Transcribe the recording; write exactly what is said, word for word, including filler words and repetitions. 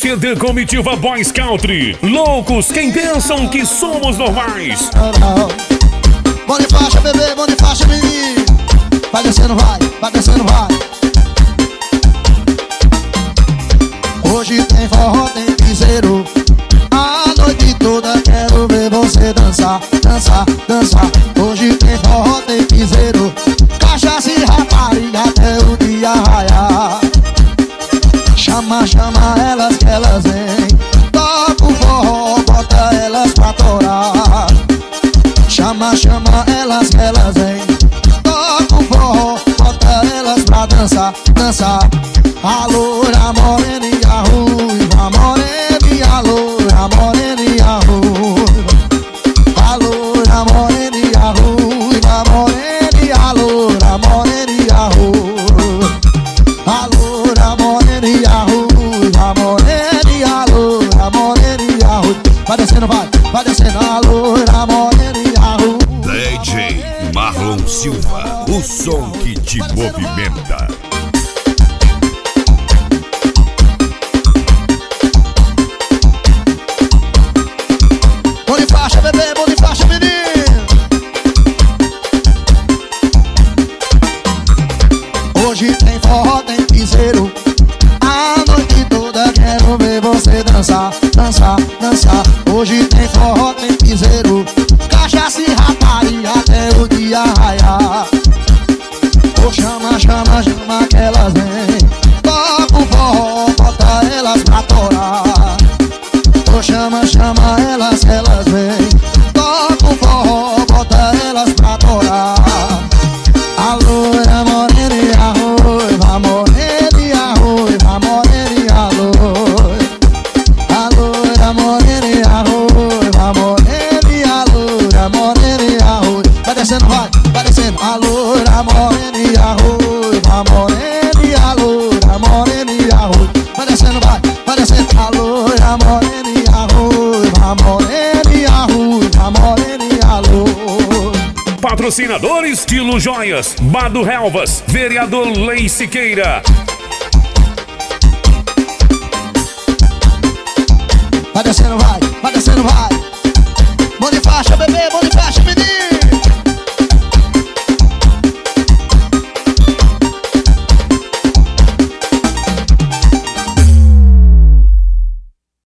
Q D Comitiva Boys Country. Loucos quem pensam que somos normais. Bonifácio, bebê, Bonifácio, menino. Vai descendo, vai, vai descendo, vai. Hoje tem forró, tem piseiro. A noite toda quero ver você dançar, dançar, dançar. Hoje tem forró, tem piseiro. Cachaça e rapariga até o dia raiar. Chama, chama elas que elas vêm. Toca o forró, bota elas pra torar. Chama, chama elas que elas vêm. Toca o forró, bota elas pra dançar, dançar. A loura morena e a ruiva, morena e a loura, morena e a ruiva. A loura morena e a ruiva, morena e a loura, morena e a ruiva. A loura morena e a ruiva, morena e a loura, morena e a ruiva. Vai descendo, vai, vai descendo. A loura morena e a ruiva. D J Marlon Silva, o som que te movimenta. Bonifácio, bebê, Bonifácio, menino. Hoje tem forró, tem piseiro. A noite toda quero ver você dançar, dançar, dançar. Hoje tem forró, tem piseiro. Cachaça e rapariga até o dia raiar. Oh, chama, chama, chama que elas vêm. Toca o forró, bota elas pra torar. Oh, chama, chama elas que elas vêm. Toca o forró, bota elas pra torar. A loira morena e a ruiva, morena e a ruiva, morena e a loira. A loira morena e a ruiva, morena e a loira, morena e a ruiva. Vai descendo, vai, vai descendo. A loira morena e a ruiva, morena e a loira, morena e a ruiva. Vai descendo, vai, vai descendo. A loira morena e a ruiva, morena e a ruiva, morena e a loira. Patrocinador Estilo Joias, Bado Relvas, Vereador Lei Siqueira. Vai descendo, vai, vai descendo, vai.